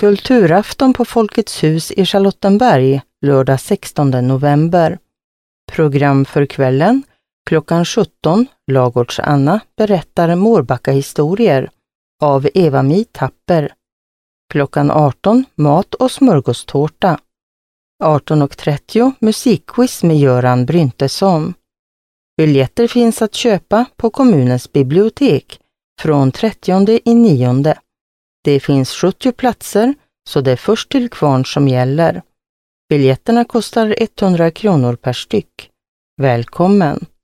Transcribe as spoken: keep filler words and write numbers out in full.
Kulturafton på Folkets hus i Charlottenberg, lördag sextonde november. Program för kvällen. Klockan sjutton, Lagårds-Anna berättar Mårbacka-historier av Eva-Mi Tapper. Klockan arton, mat och smörgåstårta. arton och trettio, musikquiz med Göran Bryntesson. Biljetter finns att köpa på kommunens bibliotek från trettionde i nionde. Det finns sjuttio platser, så det är först till kvarn som gäller. Biljetterna kostar etthundra kronor per styck. Välkommen!